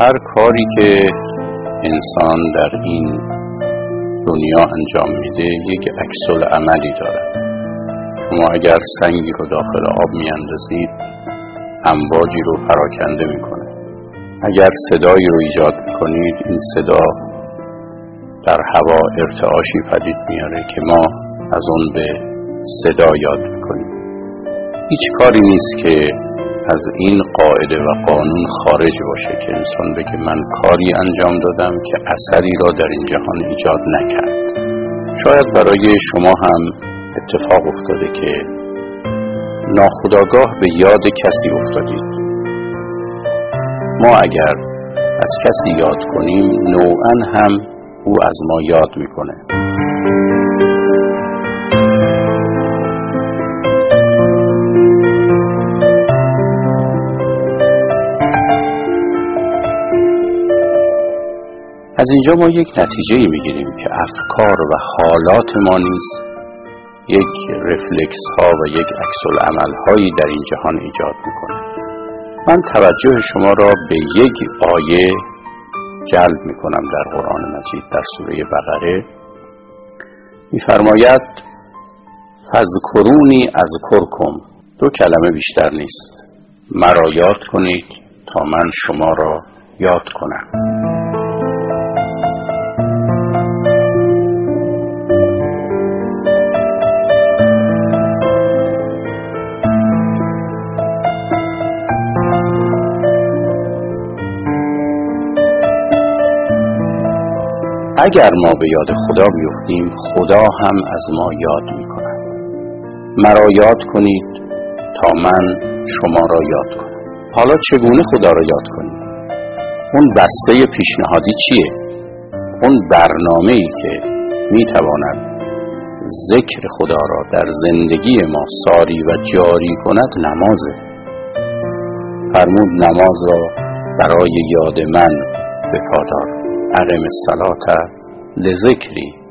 هر کاری که انسان در این دنیا انجام میده یک عکس‌العملی داره. شما اگر سنگی رو داخل آب میاندازید امواجی رو پراکنده میکنه. اگر صدایی رو ایجاد میکنید این صدا در هوا ارتعاشی پدید میاره که ما از اون به صدا یاد میکنیم. هیچ کاری نیست که از این قاعده و قانون خارج باشه که انسان بگه من کاری انجام دادم که اثری را در این جهان ایجاد نکرد. شاید برای شما هم اتفاق افتاده که ناخودآگاه به یاد کسی افتادید. ما اگر از کسی یاد کنیم نوعاً هم او از ما یاد میکنه. از اینجا ما یک نتیجه‌ای میگیریم که افکار و حالات ما نیز یک رفلکس ها و یک عکس‌العمل هایی در این جهان ایجاد میکنه. من توجه شما را به یک آیه جلب میکنم در قرآن مجید در سوره بقره. میفرماید فاذکرونی اذکرکم، دو کلمه بیشتر نیست، مرا یاد کنید تا من شما را یاد کنم. اگر ما به یاد خدا بیفتیم خدا هم از ما یاد میکند. مرا یاد کنید تا من شما را یاد کنم. حالا چگونه خدا را یاد کنیم؟ اون بسته پیشنهادی چیه؟ اون برنامه‌ای که میتواند ذکر خدا را در زندگی ما ساری و جاری کند نمازه. فرمود نماز را برای یاد من به پا دار. اقم الصلاة لذکری.